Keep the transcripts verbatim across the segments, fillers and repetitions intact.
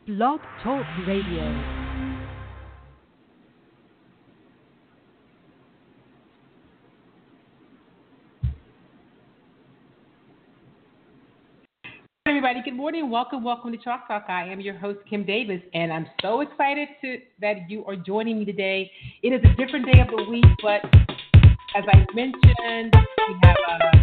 Blog Talk Radio. Everybody, good morning. Welcome, welcome to Chalk Talk. I am your host, Kim Davis, and I'm so excited to that you are joining me today. It is a different day of the week, but as I mentioned, we have a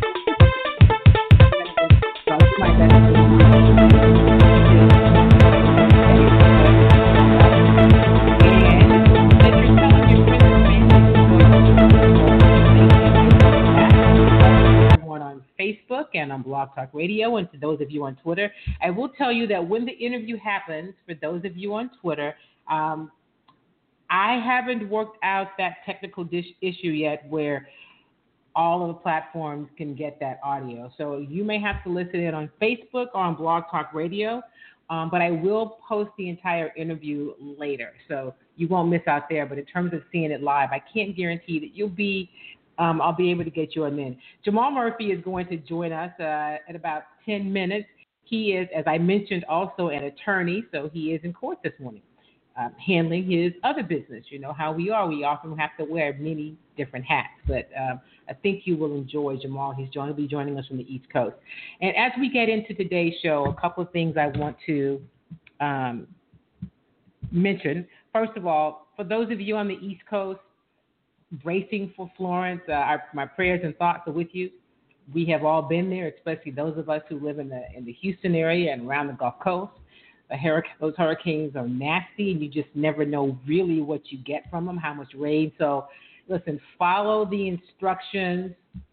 Facebook and on Blog Talk Radio, and to those of you on Twitter. I will tell you that when the interview happens, for those of you on Twitter, um, I haven't worked out that technical dish issue yet where all of the platforms can get that audio. So you may have to listen in on Facebook or on Blog Talk Radio, um, but I will post the entire interview later. So you won't miss out there. But in terms of seeing it live, I can't guarantee that you'll be Um, I'll be able to get you on in. Jamal Murphy is going to join us uh, in about ten minutes. He is, as I mentioned, also an attorney, so he is in court this morning, uh, handling his other business. You know how we are. We often have to wear many different hats, but um, I think you will enjoy Jamal. He's going to be joining us from the East Coast. And as we get into today's show, a couple of things I want to um, mention. First of all, for those of you on the East Coast, bracing for Florence, uh, our, my prayers and thoughts are with you. We have all been there, especially those of us who live in the in the Houston area and around the Gulf Coast. The hurric- those hurricanes are nasty, and you just never know really what you get from them, how much rain. So, listen, follow the instructions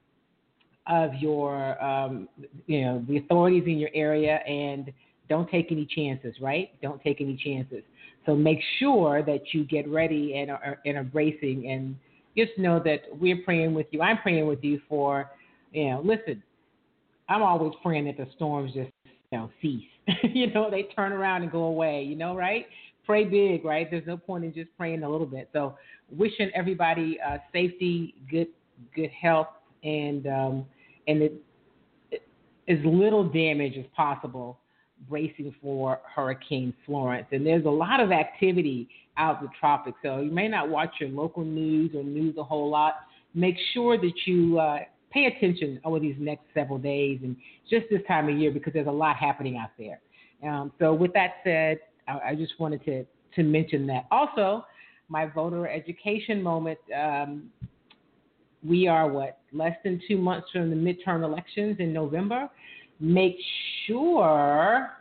of your, um, you know, the authorities in your area, and don't take any chances, right? Don't take any chances. So make sure that you get ready and are, and are bracing, and just know that we're praying with you. I'm praying with you for, you know, listen, I'm always praying that the storms just, you know, cease. you know, they turn around and go away, you know, right? Pray big, right? There's no point in just praying a little bit. So wishing everybody uh, safety, good good health, and, um, and it, it, as little damage as possible, bracing for Hurricane Florence. And there's a lot of activity out in the tropics, so you may not watch your local news or news a whole lot. Make sure that you uh, pay attention over these next several days and just this time of year, because there's a lot happening out there. Um, so with that said, I, I just wanted to, to mention that. Also, my voter education moment, um, we are, what, less than two months from the midterm elections in November. Make sure,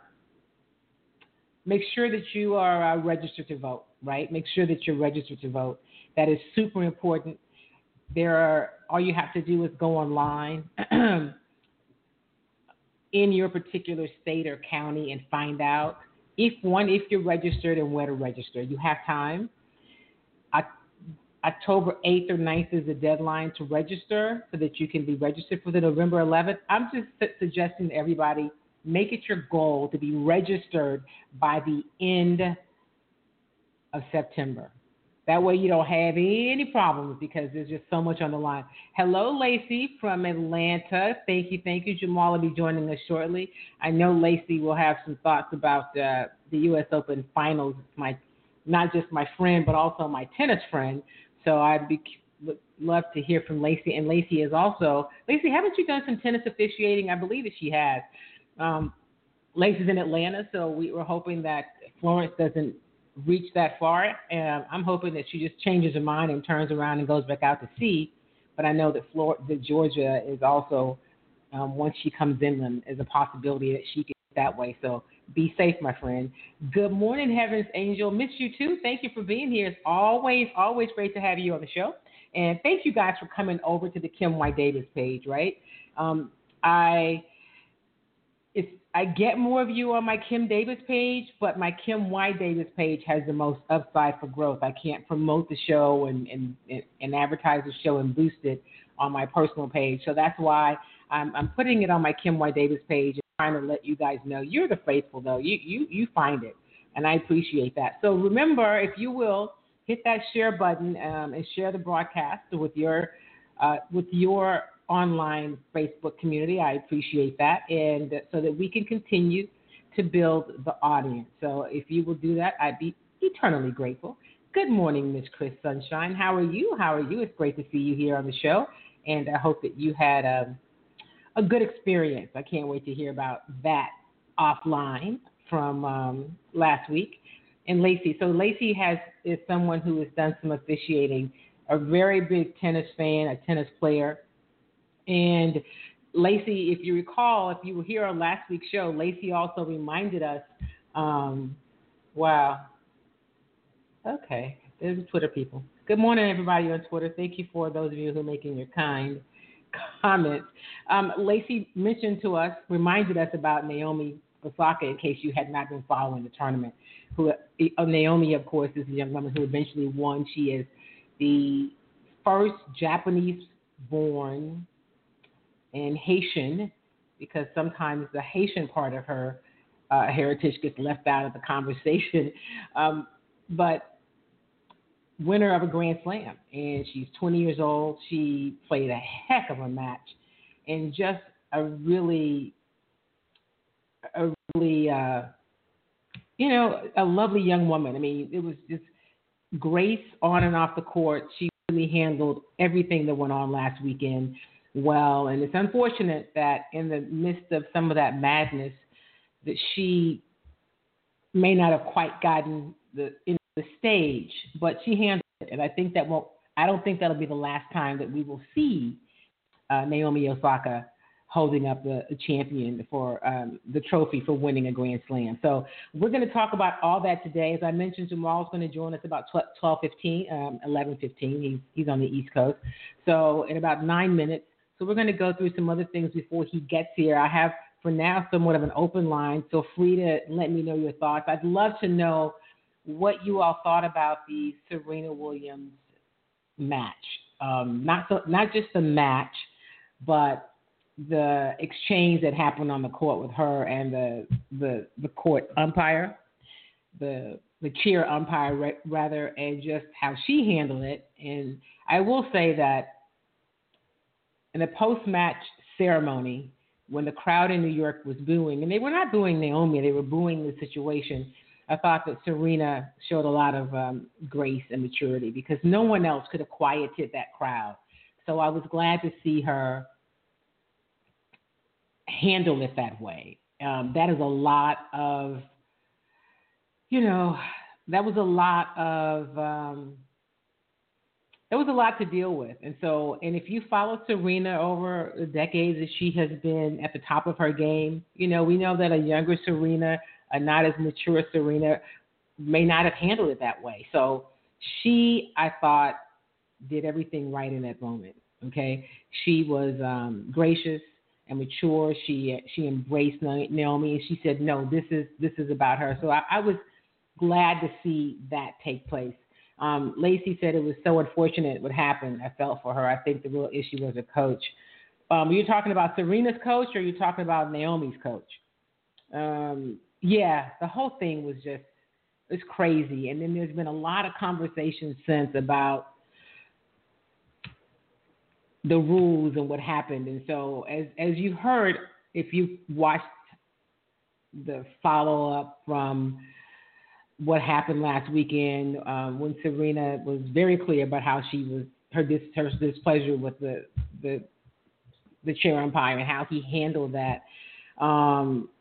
make sure that you are uh, registered to vote, right? Make sure that you're registered to vote. That is super important. There are, all you have to do is go online in your particular state or county and find out if one, if you're registered and where to register. You have time. October eighth or ninth is the deadline to register so that you can be registered for the November eleventh. I'm just suggesting to everybody, make it your goal to be registered by the end of September. That way you don't have any problems, because there's just so much on the line. Hello, Lacey from Atlanta. Thank you, thank you. Jamal will be joining us shortly. I know Lacey will have some thoughts about uh, the U S Open Finals. My, not just my friend, but also my tennis friend. So I'd be would love to hear from Lacey. And Lacey is also, Lacey, haven't you done some tennis officiating? I believe that she has. Um, Lacey's in Atlanta, so we were hoping that Florence doesn't reach that far. And I'm hoping that she just changes her mind and turns around and goes back out to sea. But I know that, Florida, that Georgia is also, um, once she comes inland, is a possibility that she can get that way. So be safe, my friend. Good morning, Heaven's Angel. Miss you too. Thank you for being here. It's always, always great to have you on the show. And thank you guys for coming over to the Kim Y. Davis page, right? Um, I it's, I get more of you on my Kim Davis page, but my Kim Y. Davis page has the most upside for growth. I can't promote the show and, and, and advertise the show and boost it on my personal page. So that's why I'm, I'm putting it on my Kim Y. Davis page, trying to let you guys know you're the faithful, though. You you you find it, and I appreciate that. So remember, if you will, hit that share button um, and share the broadcast with your uh, with your online Facebook community. I appreciate that, and so that we can continue to build the audience. So if you will do that, I'd be eternally grateful. Good morning, Miss Chris Sunshine. How are you? How are you? It's great to see you here on the show, and I hope that you had a, a good experience. I can't wait to hear about that offline from um, last week. And Lacey, so Lacey has is someone who has done some officiating, a very big tennis fan, a tennis player. And Lacey, if you recall, if you were here on last week's show, Lacey also reminded us, um, wow, okay, there's the Twitter people. Good morning, everybody on Twitter. Thank you for those of you who are making your kind comments. Um, Lacey mentioned to us, reminded us about Naomi Osaka, in case you had not been following the tournament. Who uh, Naomi, of course, is a young woman who eventually won. She is the first Japanese-born and Haitian, because sometimes the Haitian part of her uh, heritage gets left out of the conversation, um, but winner of a Grand Slam. And she's twenty years old. She played a heck of a match, and just a really, a really, uh, you know, a lovely young woman. I mean, it was just grace on and off the court. She really handled everything that went on last weekend well. And it's unfortunate that in the midst of some of that madness that she may not have quite gotten the in the stage, but she handled it. And I think that won't, I don't think that'll be the last time that we will see uh, Naomi Osaka holding up the, the champion for um, the trophy for winning a Grand Slam. So we're going to talk about all that today. As I mentioned, Jamal's going to join us about twelve fifteen, um, eleven fifteen. He's, he's on the East Coast. So in about nine minutes. So we're going to go through some other things before he gets here. I have, for now, somewhat of an open line. Feel free to let me know your thoughts. I'd love to know what you all thought about the Serena Williams match. Um, not so, not just the match, but the exchange that happened on the court with her and the the, the court umpire, the the cheer umpire rather, and just how she handled it. And I will say that in the post-match ceremony, when the crowd in New York was booing, and they were not booing Naomi, they were booing the situation, I thought that Serena showed a lot of um, grace and maturity, because no one else could have quieted that crowd. So I was glad to see her handle it that way. Um, that is a lot of, you know, that was a lot of, um, it was a lot to deal with. And so, and if you follow Serena over the decades that she has been at the top of her game, you know, we know that a younger Serena, a not as mature Serena, may not have handled it that way. So she, I thought, did everything right in that moment. Okay. She was um, gracious and mature. She she embraced Naomi, and she said, "No, this is this is about her." So I, I was glad to see that take place. Um, Lacey said it was so unfortunate what happened. I felt for her. I think the real issue was a coach. Um, are you talking about Serena's coach, or are you talking about Naomi's coach? Um, yeah, the whole thing was just it's crazy. And then there's been a lot of conversation since about the rules and what happened. And so as as you heard, if you watched the follow-up from what happened last weekend, um, when Serena was very clear about how she was, her, dis, her displeasure with the, the the chair umpire and how he handled that, um,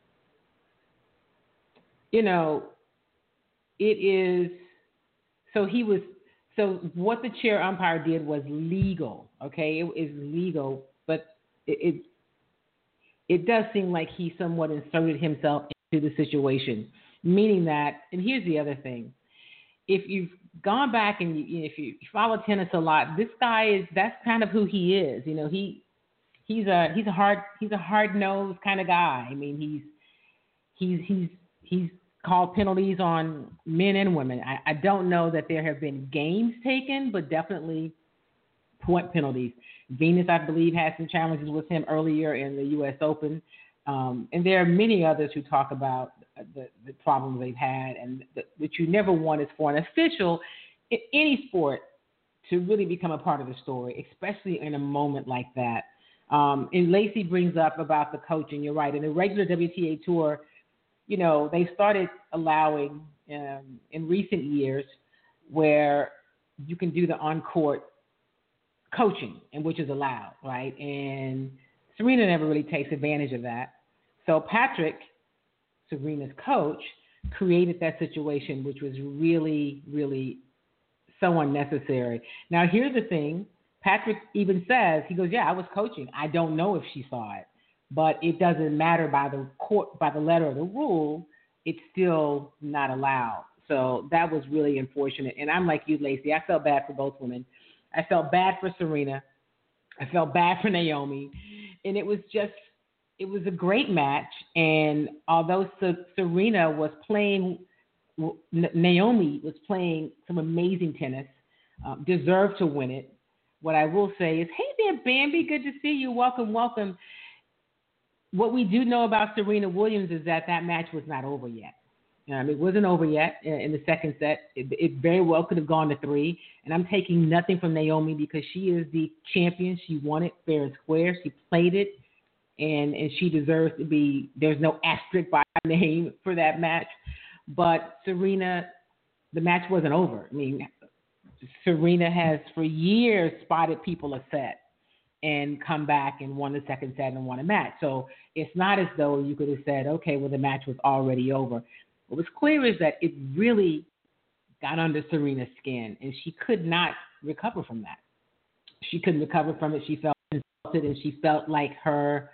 you know, it is, so he was, So what the chair umpire did was legal, okay? It is legal, but it, it it does seem like he somewhat inserted himself into the situation, meaning that, and here's the other thing. If you've gone back and you, if you follow tennis a lot, this guy is, that's kind of who he is. You know, he he's a he's a hard he's a hard-nosed kind of guy. I mean, he's he's he's he's called penalties on men and women. I, I don't know that there have been games taken, but definitely point penalties. Venus, I believe, had some challenges with him earlier in the U S Open. Um, and there are many others who talk about the, the problems they've had, and the, that you never want is for an official in any sport to really become a part of the story, especially in a moment like that. Um, and Lacey brings up about the coaching. You're right. In the regular W T A tour, you know, they started allowing um, in recent years where you can do the on-court coaching, and which is allowed, right? And Serena never really takes advantage of that. So Patrick, Serena's coach, created that situation, which was really, really so unnecessary. Now, here's the thing. Patrick even says, he goes, yeah, I was coaching. I don't know if she saw it, but it doesn't matter by the court, by the letter of the rule. It's still not allowed. So that was really unfortunate. And I'm like you, Lacey. I felt bad for both women. I felt bad for Serena. I felt bad for Naomi. And it was just, it was a great match. And although Serena was playing, Naomi was playing some amazing tennis, um, deserved to win it. What I will say is, hey there, Bambi, good to see you. Welcome, welcome. What we do know about Serena Williams is that that match was not over yet. Um, it wasn't over yet in the second set. It, it very well could have gone to three. And I'm taking nothing from Naomi because she is the champion. She won it fair and square. She played it, and, and she deserves to be, there's no asterisk by her name for that match. But Serena, the match wasn't over. I mean, Serena has for years spotted people a set and come back and won the second set and won a match. So it's not as though you could have said, okay, well, the match was already over. What was clear is that it really got under Serena's skin, and she could not recover from that. She couldn't recover from it. She felt insulted, and she felt like her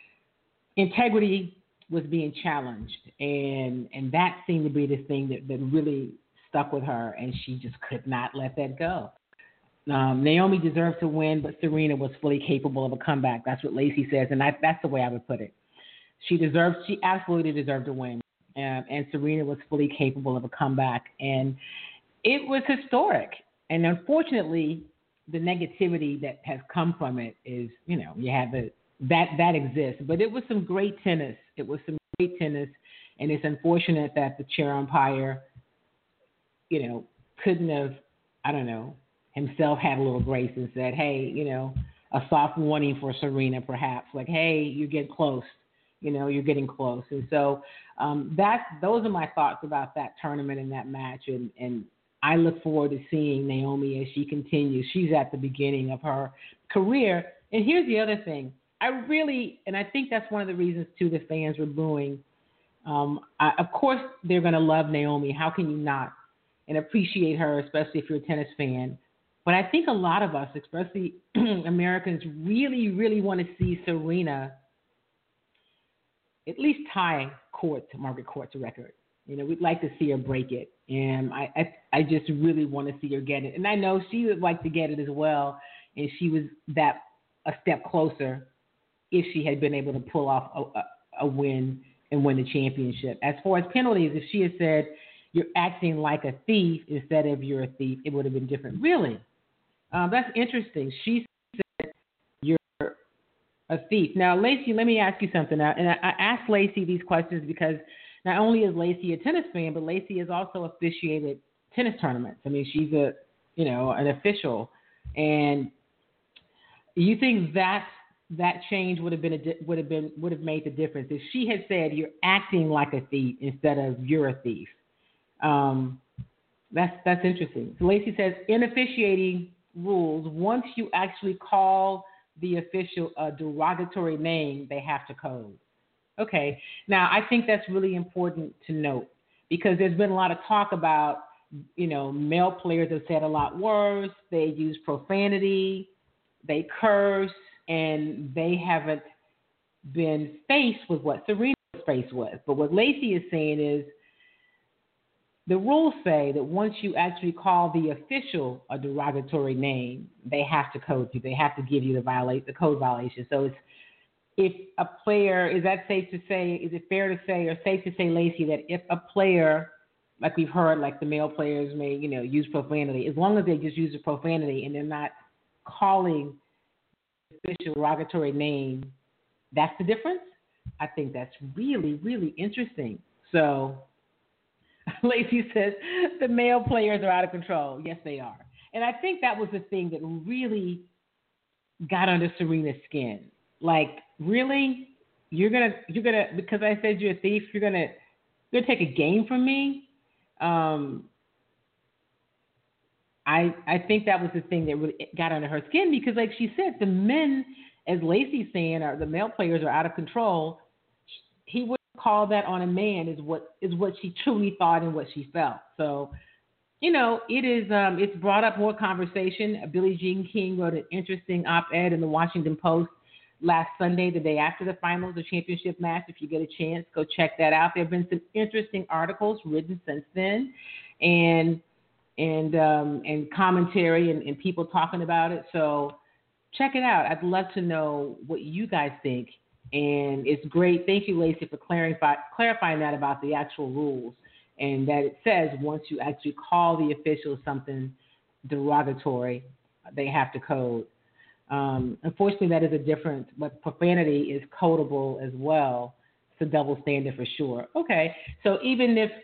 integrity was being challenged, and and that seemed to be the thing that, that really stuck with her, and she just could not let that go. Um, Naomi deserved to win, but Serena was fully capable of a comeback. That's what Lacey says, and I, that's the way I would put it. She deserved, she absolutely deserved to win. Um, and Serena was fully capable of a comeback. And it was historic. And unfortunately, the negativity that has come from it is, you know, you have the, that, that exists. But it was some great tennis. It was some great tennis. And it's unfortunate that the chair umpire, you know, couldn't have, I don't know, himself had a little grace and said, hey, you know, a soft warning for Serena perhaps. Like, hey, you're getting close. You know, you're getting close. And so um, that's, those are my thoughts about that tournament and that match. And, and I look forward to seeing Naomi as she continues. She's at the beginning of her career. And here's the other thing. I really, and I think that's one of the reasons, too, the fans were booing. Um, I, of course, they're going to love Naomi. How can you not? And appreciate her, especially if you're a tennis fan. But I think a lot of us, especially Americans, really, really want to see Serena at least tie Court, Margaret Court's record. You know, we'd like to see her break it. And I, I, I just really want to see her get it. And I know she would like to get it as well. And she was that a step closer if she had been able to pull off a, a, a win and win the championship. As far as penalties, if she had said, you're acting like a thief instead of you're a thief, it would have been different. Really? Um, that's interesting. She said, you're a thief. Now, Lacey, let me ask you something. Now, and I, I asked Lacey these questions because not only is Lacey a tennis fan, but Lacey has also officiated tennis tournaments. I mean, she's a, you know, an official. And you think that that change would have been a, would have been would have made the difference if she had said you're acting like a thief instead of you're a thief? Um, that's that's interesting. So Lacey says in officiating rules, once you actually call the official a derogatory name, they have to code. Okay. Now, I think that's really important to note because there's been a lot of talk about, you know, male players have said a lot worse. They use profanity, they curse, and they haven't been faced with what Serena was faced with. But what Lacey is saying is the rules say that once you actually call the official a derogatory name, they have to code you. They have to give you the violate the code violation. So it's, if a player, is that safe to say, is it fair to say or safe to say, Lacey, that if a player, like we've heard, like the male players may, you know, use profanity, as long as they just use the profanity and they're not calling the official derogatory name, that's the difference? I think that's really, really interesting. So Lacey says the male players are out of control. Yes, they are. And I think that was the thing that really got under Serena's skin. Like, really? You're gonna you're gonna because I said you're a thief, you're gonna They're gonna take a game from me. Um, I I think that was the thing that really got under her skin because, like she said, the men, as Lacey's saying, are the male players are out of control. He wouldn't call that on a man is what is what she truly thought and what she felt. So, you know, it is um, it's brought up more conversation. Billie Jean King wrote an interesting op-ed in the Washington Post last Sunday, the day after the finals, the championship match. If you get a chance, go check that out. There have been some interesting articles written since then, and and um, and commentary and, and people talking about it. So check it out. I'd love to know what you guys think. And it's great. Thank you, Lacey, for clarify, clarifying that about the actual rules and that it says once you actually call the official something derogatory, they have to code. Um, unfortunately, that is a difference, but profanity is codable as well. It's a double standard for sure. Okay, so even if,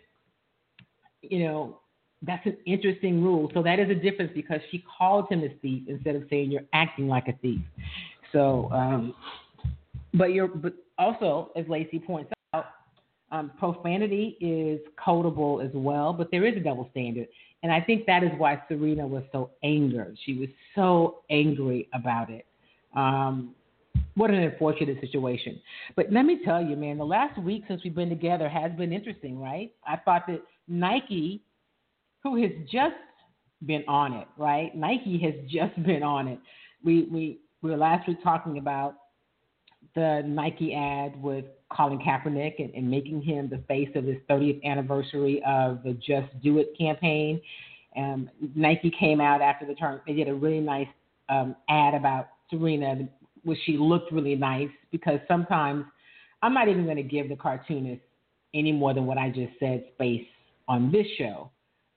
you know, that's an interesting rule. So that is a difference because she called him a thief instead of saying you're acting like a thief. So, um, but you're, but also, as Lacey points out, um, profanity is codable as well, but there is a double standard. And I think that is why Serena was so angered. She was so angry about it. Um, what an unfortunate situation. But let me tell you, man, the last week since we've been together has been interesting, right? I thought that Nike, who has just been on it, right? Nike has just been on it. We we, we were last week talking about the Nike ad with Colin Kaepernick and, and making him the face of his thirtieth anniversary of the Just Do It campaign. Um, Nike came out after the turn. They did a really nice um, ad about Serena, where she looked really nice because sometimes I'm not even going to give the cartoonist any more than what I just said space on this show.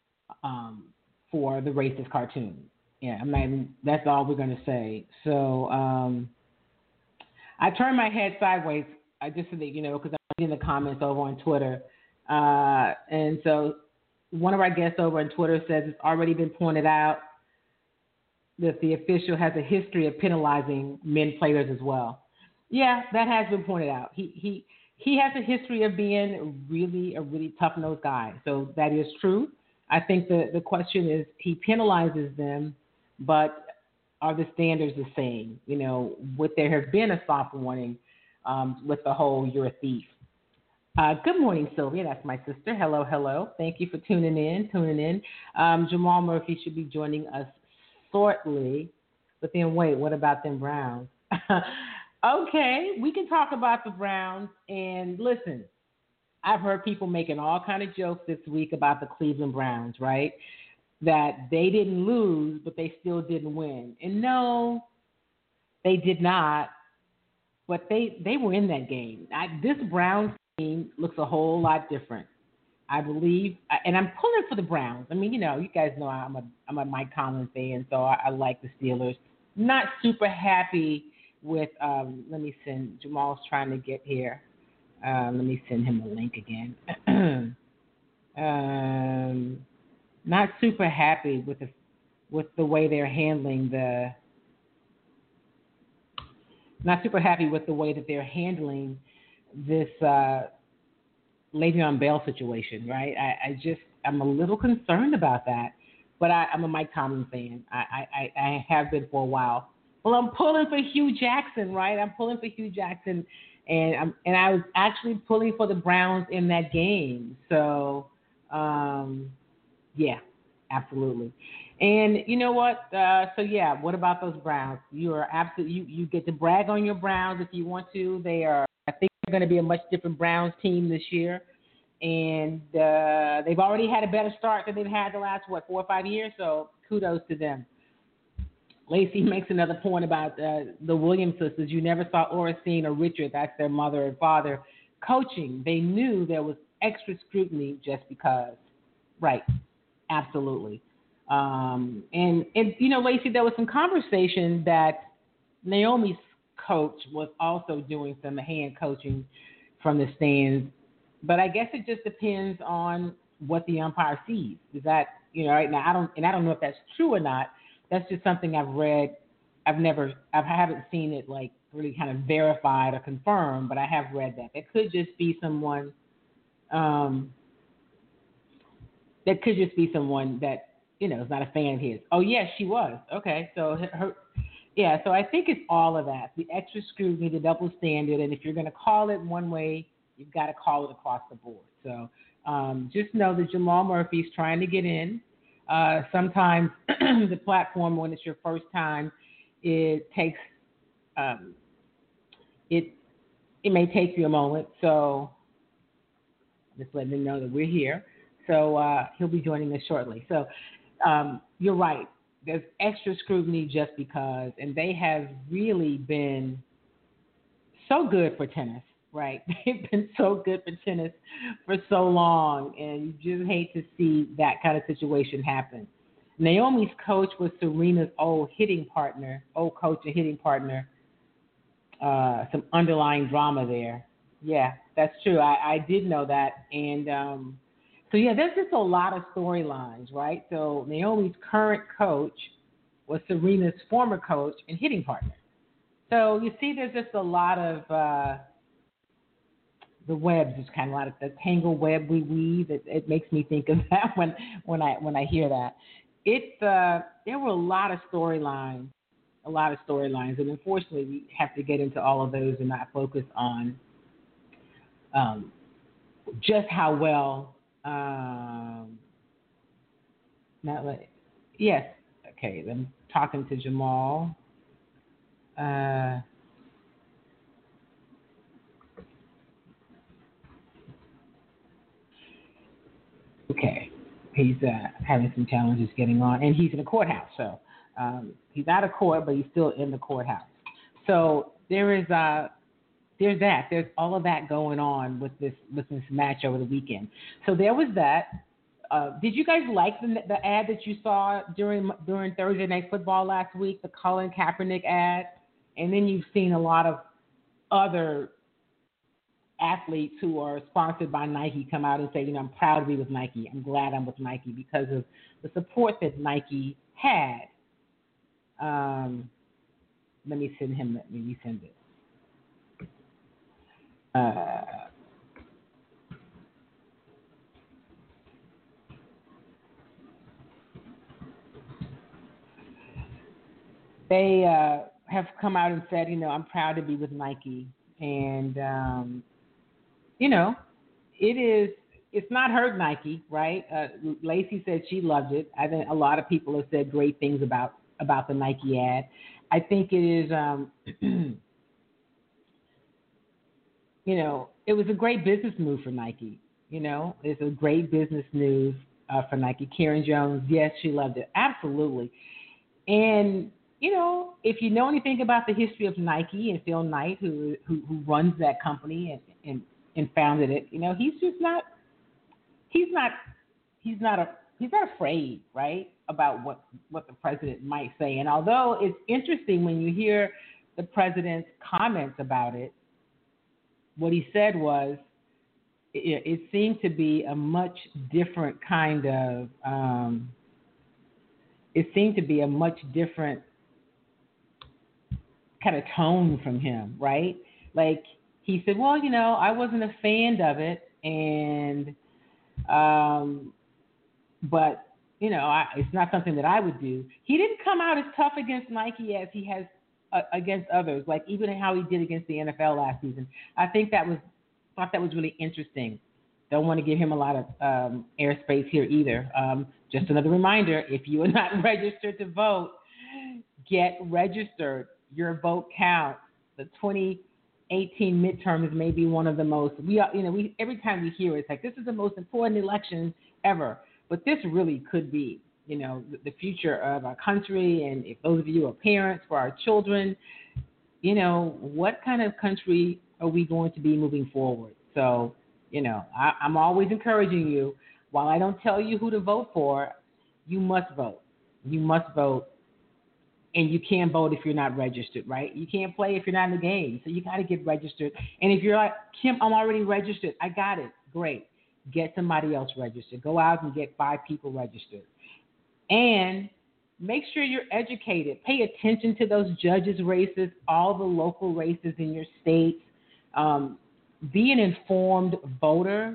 Um, for the racist cartoon. Yeah, I'm not even, that's all we're going to say. So um, I turned my head sideways, I just so that you know, because I'm reading the comments over on Twitter. Uh, and so one of our guests over on Twitter says it's already been pointed out that the official has a history of penalizing men players as well. Yeah, that has been pointed out. He he he has a history of being really a really tough-nosed guy. So that is true. I think the, the question is he penalizes them, but are the standards the same? You know, would there have been a soft warning um, with the whole you're a thief? Uh, good morning, Sylvia. That's my sister. Hello, hello. Thank you for tuning in, tuning in. Um, Jamal Murphy should be joining us shortly. But then wait, what about them Browns? Okay, we can talk about the Browns. And listen, I've heard people making all kind of jokes this week about the Cleveland Browns, right? That they didn't lose, but they still didn't win. And no, they did not. But they, they were in that game. I, this Browns team looks a whole lot different. I believe, and I'm pulling for the Browns. I mean, you know, you guys know I'm a I'm a Mike Tomlin fan, so I, I like the Steelers. Not super happy with. Um, let me send Jamal's trying to get here. Uh, let me send him a link again. um, not super happy with the with the way they're handling the. Not super happy with the way that they're handling this uh, Le'Veon Bell situation, right? I, I just I'm a little concerned about that, but I, I'm a Mike Tomlin fan. I, I, I have been for a while. Well, I'm pulling for Hugh Jackson, right? I'm pulling for Hugh Jackson. And I'm, and I was actually pulling for the Browns in that game. So, um, yeah, absolutely. And you know what? Uh, so yeah, what about those Browns? You are absolutely you, you get to brag on your Browns if you want to. They are. I think they're going to be a much different Browns team this year, and uh, they've already had a better start than they've had the last what four or five years. So kudos to them. Lacey makes another point about uh, the Williams sisters. You never saw Oracene or Richard, that's their mother and father, coaching. They knew there was extra scrutiny just because. Right. Absolutely. Um, and, and, you know, Lacey, there was some conversation that Naomi's coach was also doing some hand coaching from the stands. But I guess it just depends on what the umpire sees. Is that, you know, right now, I don't, and I don't know if that's true or not. That's just something I've read. I've never, I haven't seen it like really kind of verified or confirmed, but I have read that. It could just be someone Um, that could just be someone that you know is not a fan of his. Oh yes, she was. Okay, so her, her yeah. So I think it's all of that: the extra scrutiny, the double standard, and if you're going to call it one way, you've got to call it across the board. So um, just know that Jamal Murphy's trying to get in. Uh, sometimes the platform, when it's your first time, it takes um, it it may take you a moment. So just letting them know that we're here. So uh, he'll be joining us shortly. So um, you're right. There's extra scrutiny just because, and they have really been so good for tennis, right? They've been so good for tennis for so long, and you just hate to see that kind of situation happen. Naomi's coach was Serena's old hitting partner, old coach and hitting partner. Uh, some underlying drama there. Yeah, that's true. I, I did know that. And um, so, yeah, there's just a lot of storylines, right? So, Naomi's current coach was Serena's former coach and hitting partner. So, you see, there's just a lot of uh, the webs, it's kind of a lot of the tangled web we weave. It, it makes me think of that when, when, I, when I hear that. It, uh, there were a lot of storylines a lot of storylines, and unfortunately, we have to get into all of those and not focus on um, just how well. Um, not like, yes, okay. I'm talking to Jamal. Uh, okay, he's uh, having some challenges getting on, and he's in the courthouse, so um, he's out of court, but he's still in the courthouse. So there is uh, there's that. There's all of that going on with this with this match over the weekend. So there was that. Uh, did you guys like the, the ad that you saw during during Thursday Night Football last week, the Colin Kaepernick ad? And then you've seen a lot of other athletes who are sponsored by Nike come out and say, you know, I'm proud to be with Nike. I'm glad I'm with Nike because of the support that Nike had. Um, let me send him. Let me send it. Uh, they uh, have come out and said, you know, I'm proud to be with Nike. And, um, you know, it is, it's not hurt Nike, right? Uh, Lacey said she loved it. I think a lot of people have said great things about, about the Nike ad. I think it is, um, you know, it was a great business move for Nike. You know, it's a great business move uh, for Nike. Karen Jones, yes, she loved it. Absolutely. And you know, if you know anything about the history of Nike and Phil Knight, who who, who runs that company and, and, and founded it, you know, he's just not he's not he's not a he's not afraid, right, about what what the president might say. And although it's interesting when you hear the president's comments about it, what he said was it, it seemed to be a much different kind of um, it seemed to be a much different kind of tone from him, right? Like he said, well, you know, I wasn't a fan of it, and um, but you know, I, it's not something that I would do. He didn't come out as tough against Nike as he has uh, against others, like even how he did against the N F L last season. I think that was thought that was really interesting. Don't want to give him a lot of um, airspace here either. Um, just another reminder: if you are not registered to vote, get registered. Your vote counts. The twenty eighteen midterms may be one of the most. We are, you know, we every time we hear it, it's like this is the most important election ever. But this really could be, you know, the, the future of our country. And if those of you are parents for our children, you know, what kind of country are we going to be moving forward? So, you know, I, I'm always encouraging you. While I don't tell you who to vote for, you must vote. You must vote. And you can't vote if you're not registered, right? You can't play if you're not in the game. So you got to get registered. And if you're like, Kim, I'm already registered. I got it. Great. Get somebody else registered. Go out and get five people registered. And make sure you're educated. Pay attention to those judges' races, all the local races in your state. Um, be an informed voter.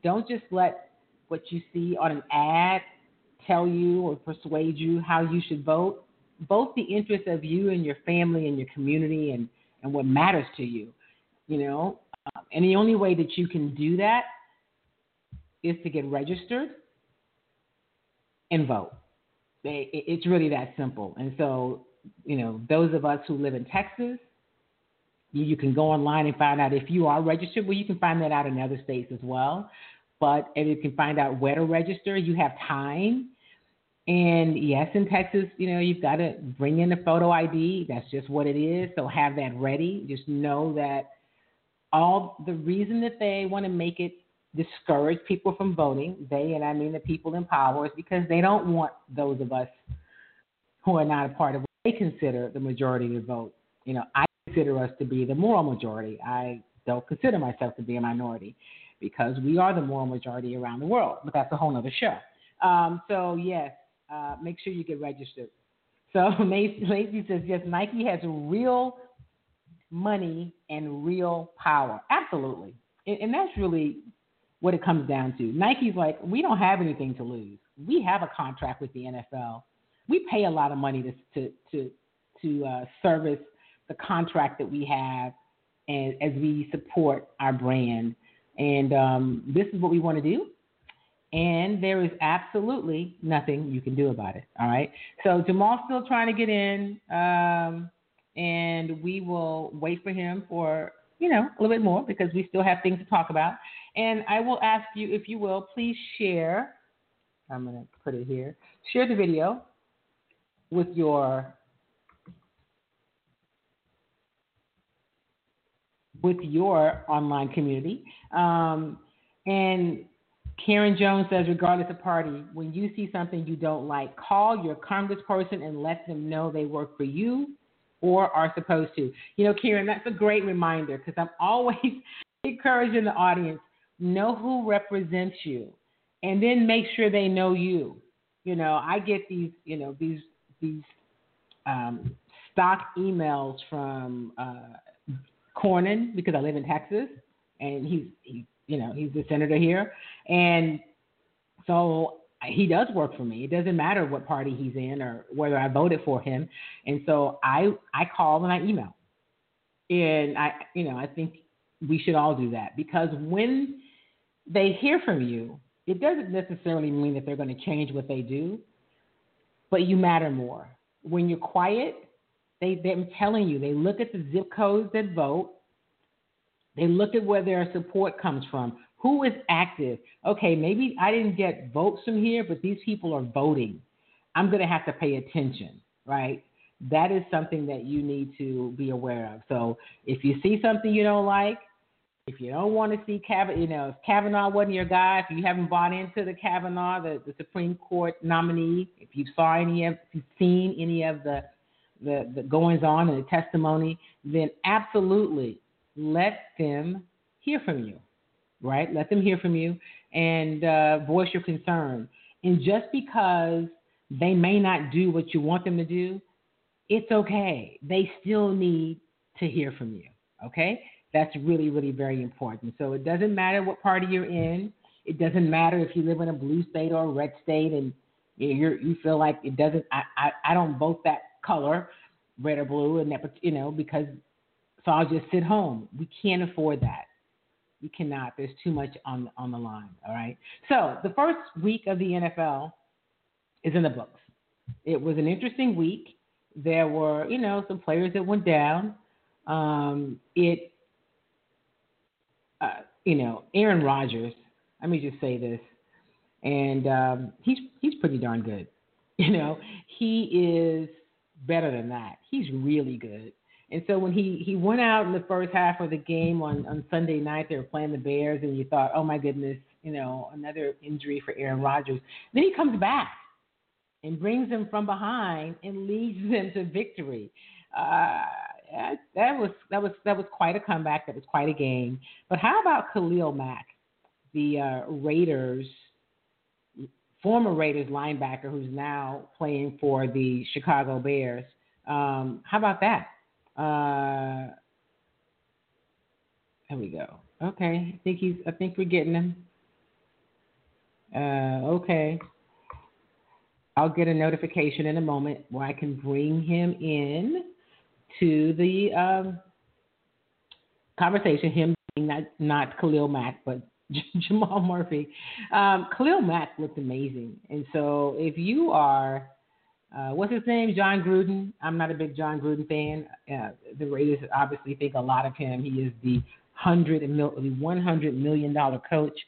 don't just let what you see on an ad tell you or persuade you how you should vote. Vote the interest of you and your family and your community and, and what matters to you, you know. Um, and the only way that you can do that is to get registered and vote. They, it's really that simple. And so, you know, those of us who live in Texas, you, you can go online and find out if you are registered. Well, you can find that out in other states as well. But if you can find out where to register, you have time. And yes, in Texas, you know, you've got to bring in a photo I D. That's just what it is. So have that ready. Just know that all the reason that they want to make it discourage people from voting, they, and I mean the people in power, is because they don't want those of us who are not a part of what they consider the majority to vote. You know, I consider us to be the moral majority. I don't consider myself to be a minority because we are the moral majority around the world, but that's a whole other show. Um, so, yes, uh, make sure you get registered. So Lacey says, yes, Nike has real money and real power. Absolutely. And, and that's really what it comes down to. Nike's like, we don't have anything to lose. We have a contract with the N F L. We pay a lot of money to to to, to uh, service the contract that we have, and as we support our brand. And um, this is what we want to do. And there is absolutely nothing you can do about it. All right. So Jamal's still trying to get in, um, and we will wait for him for, you know, a little bit more because we still have things to talk about. And I will ask you, if you will, please share. I'm going to put it here. Share the video with your with your online community. Um, and Karen Jones says, regardless of party, when you see something you don't like, call your congressperson and let them know they work for you or are supposed to. You know, Karen, that's a great reminder because I'm always encouraging the audience, know who represents you and then make sure they know you. You know, I get these, you know, these, these um, stock emails from uh, Cornyn because I live in Texas and he's, he, you know, he's the senator here. And so he does work for me. It doesn't matter what party he's in or whether I voted for him. And so I, I call and I email. And I, you know, I think we should all do that because when they hear from you, it doesn't necessarily mean that they're going to change what they do, but you matter more. When you're quiet, they, they're telling you, they look at the zip codes that vote. They look at where their support comes from. Who is active? Okay, maybe I didn't get votes from here, but these people are voting. I'm going to have to pay attention, right? That is something that you need to be aware of. So if you see something you don't like, if you don't want to see Kavanaugh, you know, if Kavanaugh wasn't your guy, if you haven't bought into the Kavanaugh, the, the Supreme Court nominee, if you saw any of, if you've seen any of the, the, the goings on and the testimony, then absolutely let them hear from you, right? Let them hear from you and uh, voice your concern. And just because they may not do what you want them to do, it's okay. They still need to hear from you, okay? That's really, really very important. So it doesn't matter what party you're in. It doesn't matter if you live in a blue state or a red state and you're, you feel like it doesn't, I, I, I don't vote that color, red or blue, and that, you know, because, so I'll just sit home. We can't afford that. We cannot. There's too much on, on the line, all right? So the first week of the N F L is in the books. It was an interesting week. There were, you know, some players that went down. Um, it, uh, you know, Aaron Rodgers, let me just say this, and um, he's he's pretty darn good. You know, he is better than that. He's really good. And so when he, he went out in the first half of the game on, on Sunday night, they were playing the Bears, and you thought, oh, my goodness, you know, another injury for Aaron Rodgers. Then he comes back and brings them from behind and leads them to victory. Uh, that, that was that was that was quite a comeback. That was quite a game. But how about Khalil Mack, the uh, Raiders, former Raiders linebacker who's now playing for the Chicago Bears? Um, how about that? Uh, there we go. Okay, I think he's. I think we're getting him. Uh, okay. I'll get a notification in a moment where I can bring him in to the um, conversation. Him being not not Khalil Mack, but Jamal Murphy. Um, Khalil Mack looked amazing, and so if you are, uh, what's his name, John Gruden? I'm not a big John Gruden fan. Uh, the Raiders obviously think a lot of him. He is the hundred mil, the one hundred million dollar coach,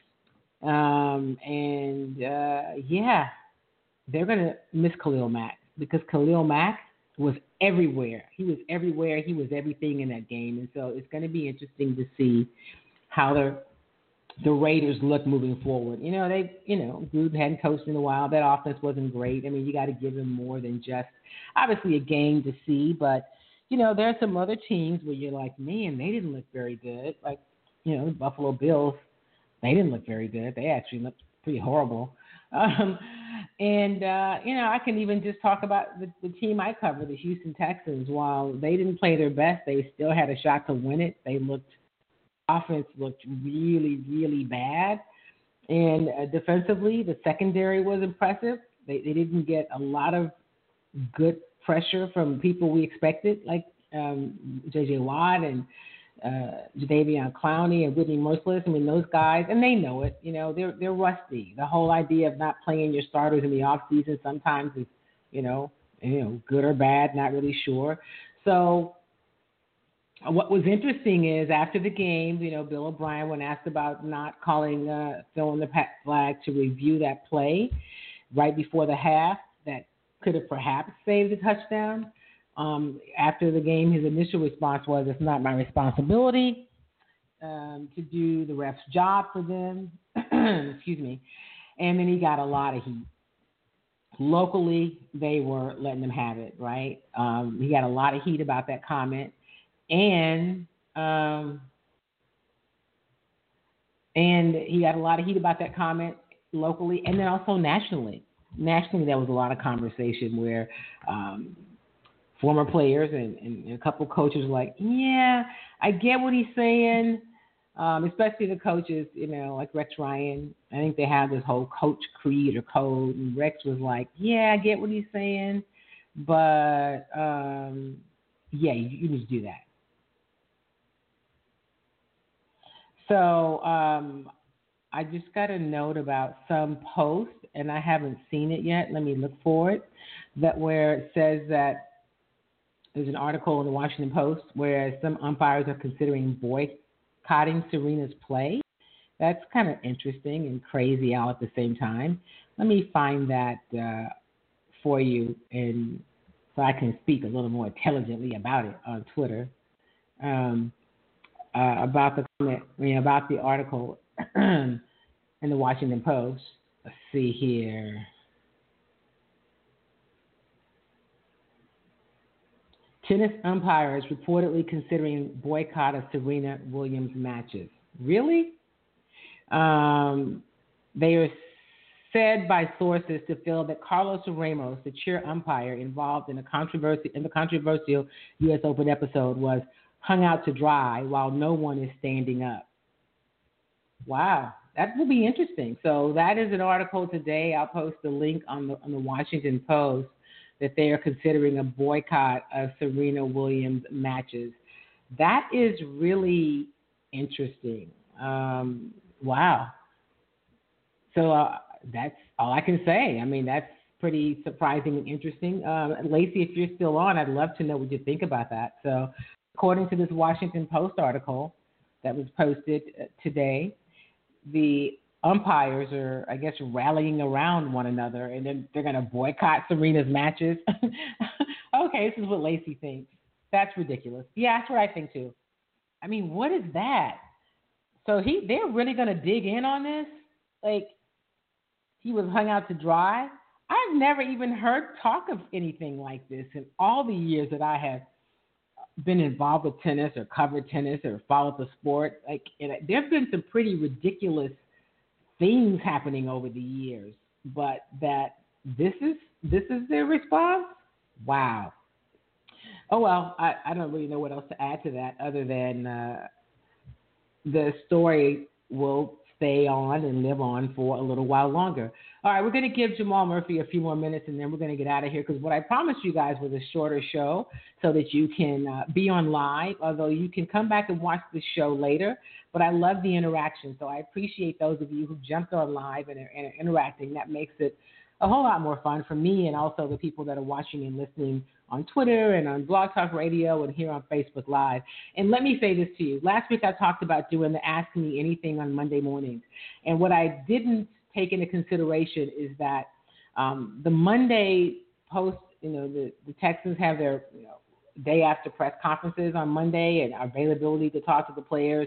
um, and uh, yeah, they're going to miss Khalil Mack because Khalil Mack was everywhere. He was everywhere. He was everything in that game. And so it's going to be interesting to see how the the Raiders look moving forward. You know, they, you know, Gruden hadn't coached in a while. That offense wasn't great. I mean, you got to give him more than just obviously a game to see, but you know, there are some other teams where you're like, man, they didn't look very good. Like, you know, the Buffalo Bills, they didn't look very good. They actually looked pretty horrible. Um, and, uh, you know, I can even just talk about the, the team I cover, the Houston Texans. While they didn't play their best, they still had a shot to win it. They looked, offense looked really, really bad. And uh, defensively, the secondary was impressive. They, they didn't get a lot of good pressure from people we expected, like um, J J. Watt and uh, Jadeveon Clowney and Whitney Merciless. I mean, those guys, and they know it. You know, they're they're rusty. The whole idea of not playing your starters in the off season sometimes is, you know, you know, good or bad, not really sure. So what was interesting is after the game, you know, Bill O'Brien, when asked about not calling, uh, throwing the flag to review that play right before the half, that could have perhaps saved a touchdown. Um, after the game, his initial response was, "It's not my responsibility um, to do the ref's job for them." Excuse me. And then he got a lot of heat. Locally, they were letting him have it, right? Um, he got a lot of heat about that comment, and um, and he got a lot of heat about that comment locally, and then also nationally. Nationally, there was a lot of conversation where um, former players and, and a couple of coaches were like, yeah, I get what he's saying, um, especially the coaches, you know, like Rex Ryan. I think they have this whole coach creed or code, and Rex was like, yeah, I get what he's saying, but um, yeah, you, you need to do that. So um, I just got a note about some post, and I haven't seen it yet. Let me look for it. That where it says that there's an article in the Washington Post where some umpires are considering boycotting Serena's play. That's kind of interesting and crazy all at the same time. Let me find that uh, for you, and so I can speak a little more intelligently about it on Twitter. Um, uh, about the comment, I mean, about the article in the Washington Post. Let's see here. Tennis umpires reportedly considering boycott of Serena Williams matches. Really? Um, they are said by sources to feel that Carlos Ramos, the chair umpire involved in the controversy in the controversial U S Open episode, was hung out to dry while no one is standing up. Wow, that will be interesting. So that is an article today. I'll post the link on the on the Washington Post that they are considering a boycott of Serena Williams matches. That is really interesting. Um, wow. So uh, that's all I can say. I mean, that's pretty surprising and interesting. Um, Lacey, if you're still on, I'd love to know what you think about that. So, according to this Washington Post article that was posted uh, today, the umpires are, I guess, rallying around one another, and then they're going to boycott Serena's matches. Okay, this is what Lacey thinks. That's ridiculous. Yeah, that's what I think too. I mean, what is that? So he, they're really going to dig in on this? Like, he was hung out to dry? I've never even heard talk of anything like this in all the years that I have been involved with tennis or covered tennis or followed the sport. Like, there have been some pretty ridiculous things happening over the years, but that this is this is their response? Wow. Oh well, I, I don't really know what else to add to that other than uh, the story will stay on and live on for a little while longer. All right, we're going to give Jamal Murphy a few more minutes, and then we're going to get out of here because what I promised you guys was a shorter show so that you can uh, be on live, although you can come back and watch the show later. But I love the interaction, so I appreciate those of you who jumped on live and are, and are interacting. That makes it a whole lot more fun for me and also the people that are watching and listening on Twitter and on Blog Talk Radio and here on Facebook Live. And let me say this to you. Last week I talked about doing the Ask Me Anything on Monday mornings. And what I didn't take into consideration is that um, the Monday post, you know, the, the Texans have their you know, day after press conferences on Monday and availability to talk to the players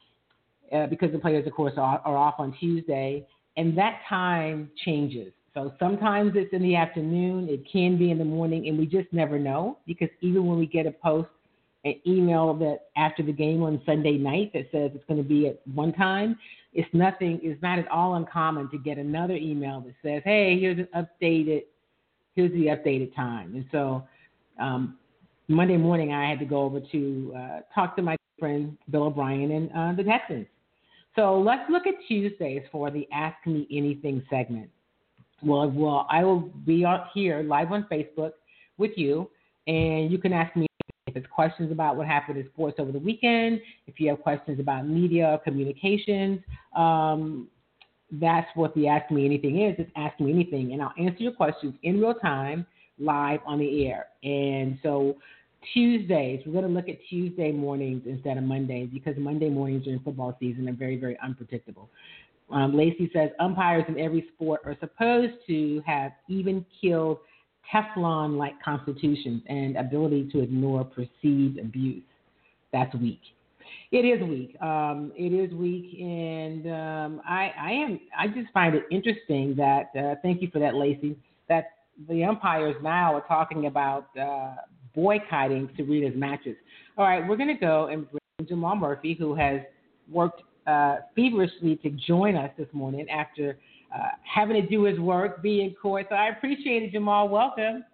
uh, because the players, of course, are, are off on Tuesday. And that time changes. So sometimes it's in the afternoon, it can be in the morning, and we just never know because even when we get a post, an email that after the game on Sunday night that says it's going to be at one time, it's nothing, it's not at all uncommon to get another email that says, hey, here's an updated, here's the updated time. And so um, Monday morning I had to go over to uh, talk to my friend Bill O'Brien and uh, the Texans. So let's look at Tuesdays for the Ask Me Anything segment. Well, well, I will be out here live on Facebook with you, and you can ask me if it's questions about what happened in sports over the weekend, if you have questions about media or communications. Um, that's what the Ask Me Anything is. It's Ask Me Anything, and I'll answer your questions in real time, live on the air. And so Tuesdays, we're going to look at Tuesday mornings instead of Mondays because Monday mornings during football season are very, very unpredictable. Um, Lacey says umpires in every sport are supposed to have even-keeled Teflon-like constitutions and ability to ignore perceived abuse. That's weak. It is weak. Um, it is weak, and um, I, I am. I just find it interesting that. Uh, thank you for that, Lacey. That the umpires now are talking about uh, boycotting Serena's matches. All right, we're going to go and bring Jamal Murphy, who has worked Uh, feverishly to join us this morning after uh, having to do his work, be in court. So I appreciate it, Jamal. Welcome.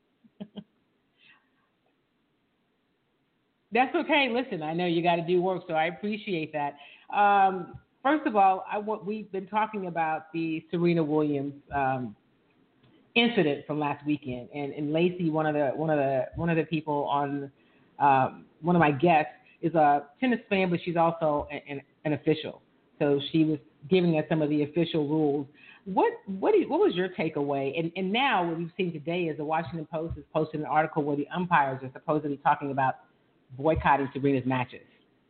That's okay. Listen, I know you got to do work, so I appreciate that. Um, first of all, I want, we've been talking about the Serena Williams um, incident from last weekend, and, and Lacey, one of the one of the one of the people on um, one of my guests, is a tennis fan, but she's also an, an official. So she was giving us some of the official rules. What what what was your takeaway? And, and now what we've seen today is the Washington Post has posted an article where the umpires are supposedly talking about boycotting Serena's matches.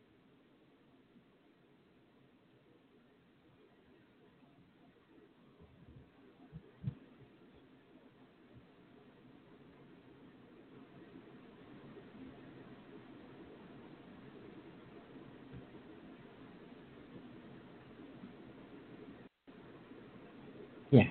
Yeah.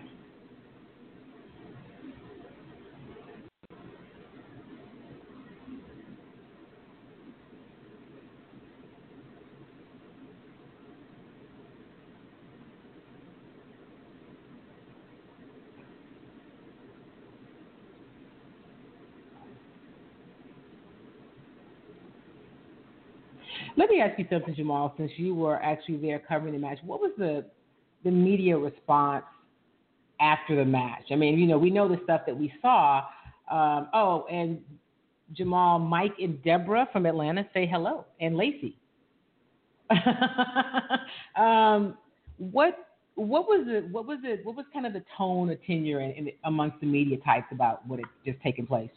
Let me ask you something, Jamal, since you were actually there covering the match. What was the the media response after the match? I mean, you know, we know the stuff that we saw. Um, oh, and Jamal, Mike and Deborah from Atlanta say hello, and Lacey. um, what what was it? What was it? What was kind of the tone or tenure in, in, amongst the media types about what had just taken place?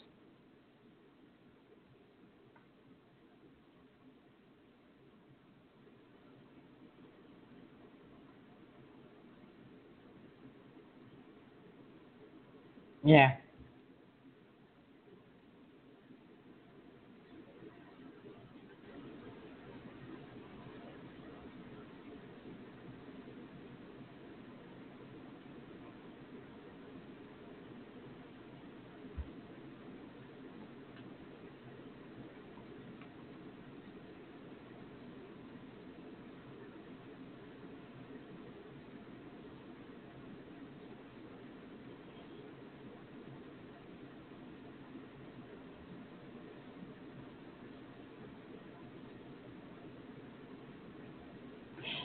Yeah.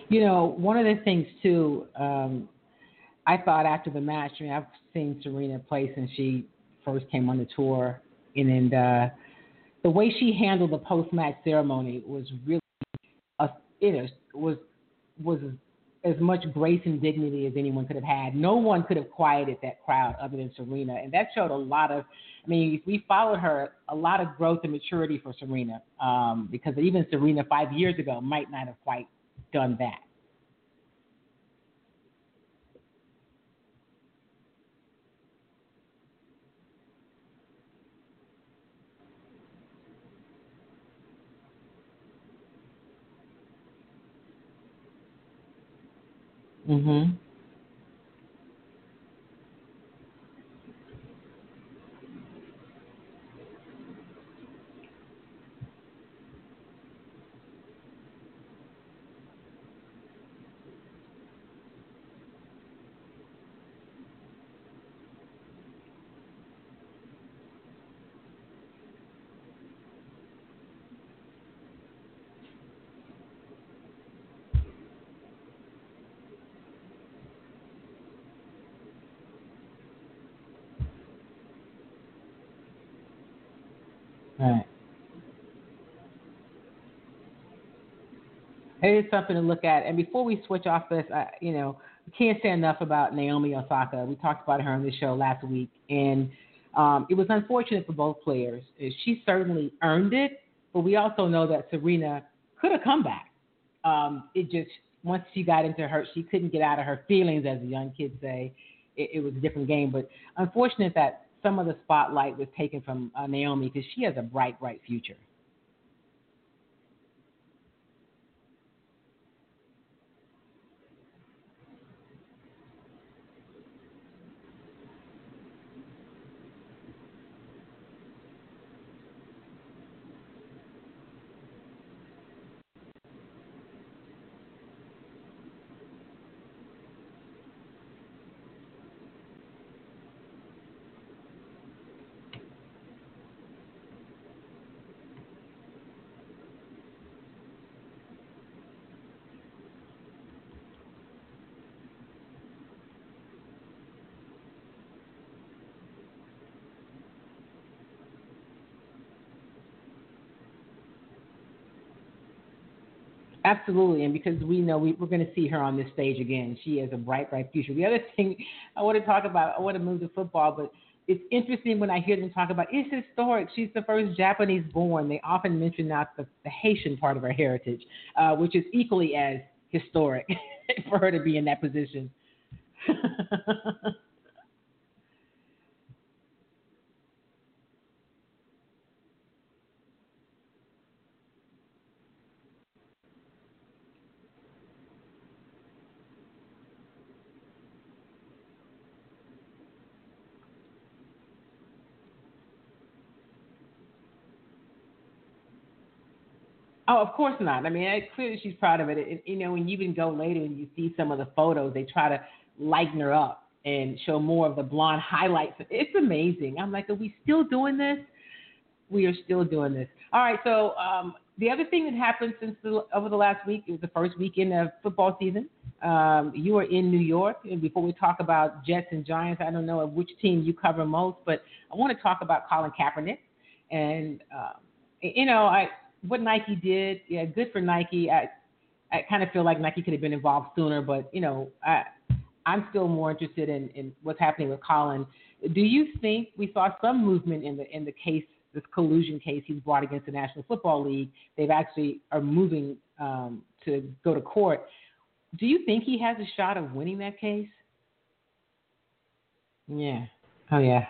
You know, one of the things too, um, I thought after the match. I mean, I've seen Serena play since she first came on the tour, and, and uh, the way she handled the post-match ceremony was really, a, you know, was was as much grace and dignity as anyone could have had. No one could have quieted that crowd other than Serena, and that showed a lot of. I mean, if we followed her, a lot of growth and maturity for Serena, um, because even Serena five years ago might not have quite done that. Hmm. Right. It is something to look at. And before we switch off this, I, you know, we can't say enough about Naomi Osaka. We talked about her on the show last week, and um, it was unfortunate for both players. Uh, She certainly earned it, but we also know that Serena could have come back. Um, it just once she got into her, she couldn't get out of her feelings, as the young kids say. It, it was a different game, but unfortunate that some of the spotlight was taken from uh, Naomi because she has a bright, bright future. Absolutely, and because we know we, we're going to see her on this stage again, she has a bright, bright future. The other thing I want to talk about, I want to move to football, but it's interesting when I hear them talk about it's historic. She's the first Japanese born. They often mention not the, the Haitian part of her heritage, uh, which is equally as historic for her to be in that position. Oh, of course not. I mean, I, clearly she's proud of it. And, you know, when you even go later and you see some of the photos, they try to lighten her up and show more of the blonde highlights. It's amazing. I'm like, are we still doing this? We are still doing this. All right. So um, the other thing that happened since the, over the last week, it was the first weekend of football season. Um, you are in New York, and before we talk about Jets and Giants, I don't know which team you cover most, but I want to talk about Colin Kaepernick. And uh, you know, I what Nike did, yeah, good for Nike. I I kind of feel like Nike could have been involved sooner, but you know, I I'm still more interested in, in what's happening with Colin. Do you think we saw some movement in the in the case, this collusion case he's brought against the National Football League? They've actually are moving um, to go to court. Do you think he has a shot of winning that case? Yeah. Oh yeah.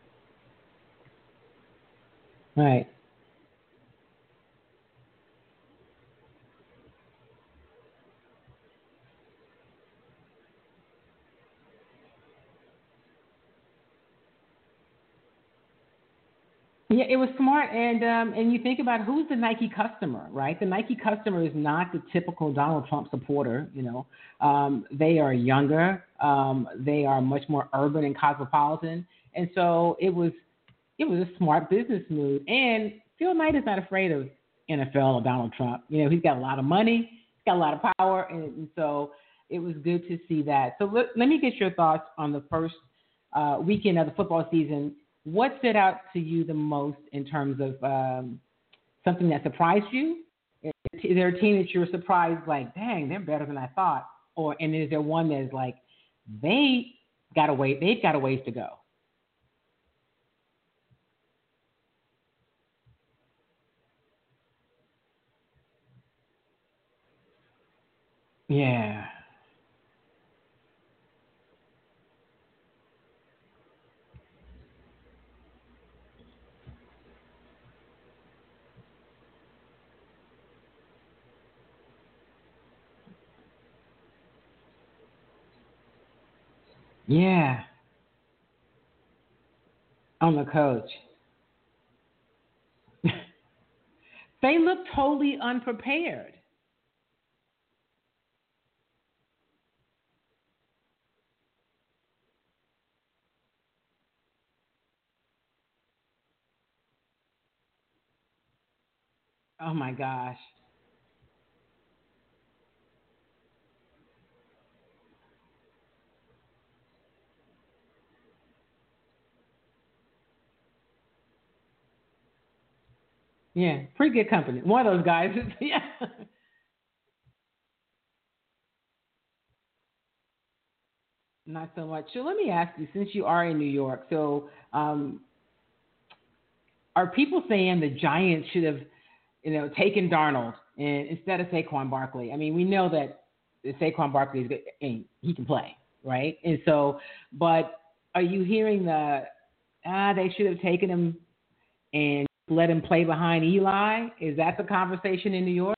Right. Yeah, it was smart, and um, and you think about who's the Nike customer, right? The Nike customer is not the typical Donald Trump supporter. You know, um, they are younger, um, they are much more urban and cosmopolitan, and so it was it was a smart business move. And Phil Knight is not afraid of N F L or Donald Trump. You know, he's got a lot of money, he's got a lot of power, and, and so it was good to see that. So let, let me get your thoughts on the first uh, weekend of the football season. What stood out to you the most in terms of um, something that surprised you? Is there a team that you're surprised, like, dang, they're better than I thought? Or and is there one that is like, they got a way, they've got a ways to go? Yeah, yeah, on the coach. They look totally unprepared. Oh my gosh. Yeah, pretty good company. One of those guys. Yeah. Not so much. So let me ask you, since you are in New York, so um, are people saying the Giants should have, you know, taken Darnold and instead of Saquon Barkley? I mean, we know that Saquon Barkley is good and he can play, right? And so, but are you hearing the ah they should have taken him and let him play behind Eli? Is that the conversation in New York?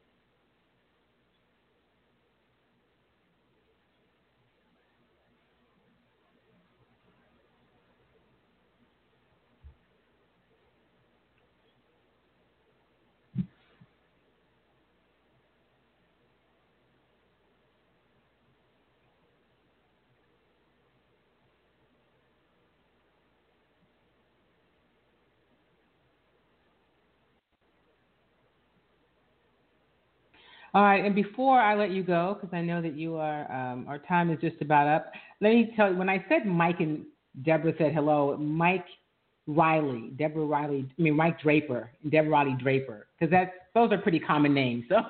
All right, and before I let you go, because I know that you are, um, our time is just about up. Let me tell you, when I said Mike and Deborah said hello, Mike Riley, Deborah Riley, I mean Mike Draper, and Deborah Riley Draper, because that's those are pretty common names. So,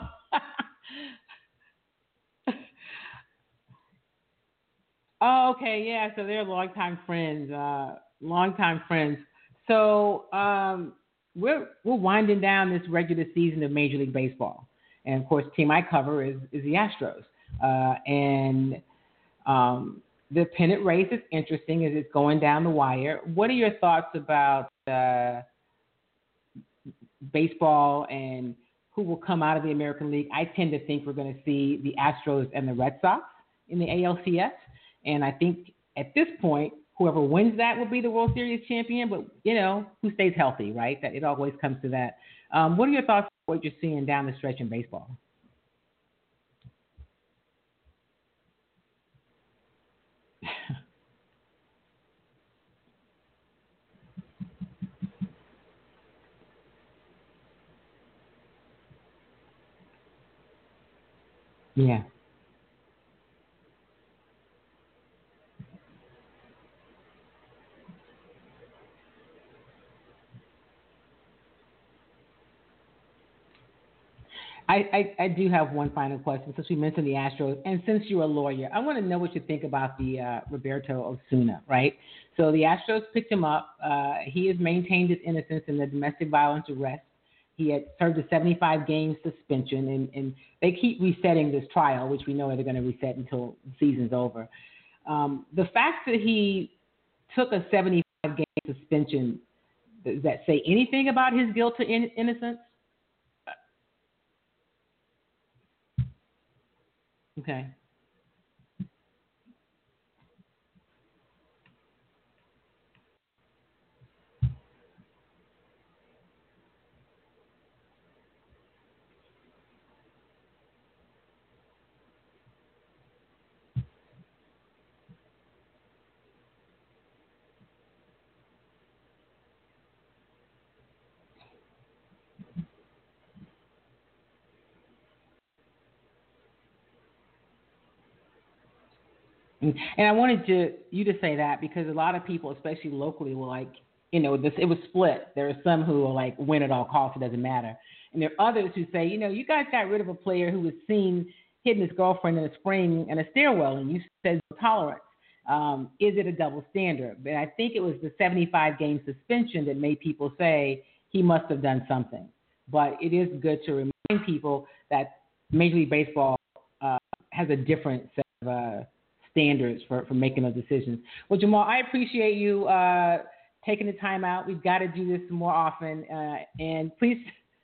oh, okay, yeah, so they're longtime friends, uh, longtime friends. So um, we're we're winding down this regular season of Major League Baseball, and of course, the team I cover is is the Astros, uh, and Um, the pennant race is interesting as it's going down the wire. What are your thoughts about uh, baseball and who will come out of the American League? I tend to think we're going to see the Astros and the Red Sox in the A L C S, and I think at this point, whoever wins that will be the World Series champion. But you know, who stays healthy, right? That it always comes to that. Um, what are your thoughts on what you're seeing down the stretch in baseball? Yeah. I, I, I do have one final question since we mentioned the Astros, and since you're a lawyer, I want to know what you think about the uh, Roberto Osuna, right? So the Astros picked him up. Uh, he has maintained his innocence in the domestic violence arrest. He had served a seventy-five game suspension, and, and they keep resetting this trial, which we know they're going to reset until the season's over. Um, the fact that he took a seventy-five game suspension, does that say anything about his guilt or in- innocence? Okay. And I wanted to you to say that because a lot of people, especially locally, were like, you know, this it was split. There are some who are like, win at all costs, it doesn't matter, and there are others who say, you know, you guys got rid of a player who was seen hitting his girlfriend in a spring and a stairwell, and you said no tolerance. Um, is it a double standard? But I think it was the seventy-five game suspension that made people say he must have done something. But it is good to remind people that Major League Baseball uh, has a different set of uh, standards for, for making those decisions. Well, Jamal, I appreciate you uh, taking the time out. We've got to do this more often. Uh, and please,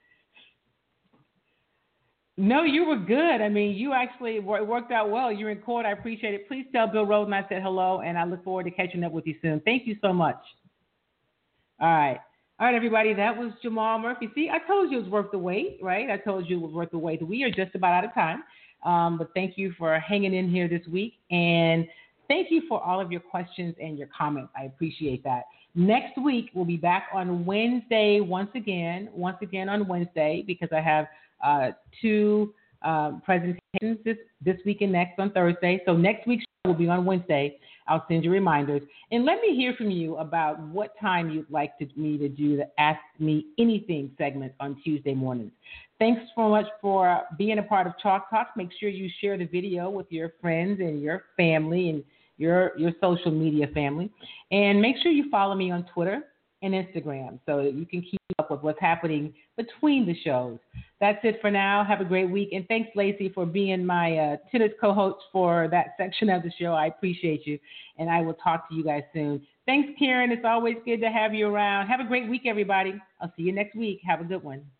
no, you were good. I mean, you actually it worked out well. You're in court. I appreciate it. Please tell Bill Roden I said hello, and I look forward to catching up with you soon. Thank you so much. All right. All right, everybody. That was Jamal Murphy. See, I told you it was worth the wait, right? I told you it was worth the wait. We are just about out of time. Um, but thank you for hanging in here this week. And thank you for all of your questions and your comments. I appreciate that. Next week, we'll be back on Wednesday once again, once again on Wednesday, because I have uh, two um, presentations this, this week and next on Thursday. So next week's show will be on Wednesday. I'll send you reminders. And let me hear from you about what time you'd like to, me to do the Ask Me Anything segment on Tuesday mornings. Thanks so much for being a part of Chalk Talk. Make sure you share the video with your friends and your family and your your social media family. And make sure you follow me on Twitter and Instagram so that you can keep up with what's happening between the shows. That's it for now. Have a great week. And thanks, Lacey, for being my uh, tennis co-host for that section of the show. I appreciate you. And I will talk to you guys soon. Thanks, Karen. It's always good to have you around. Have a great week, everybody. I'll see you next week. Have a good one.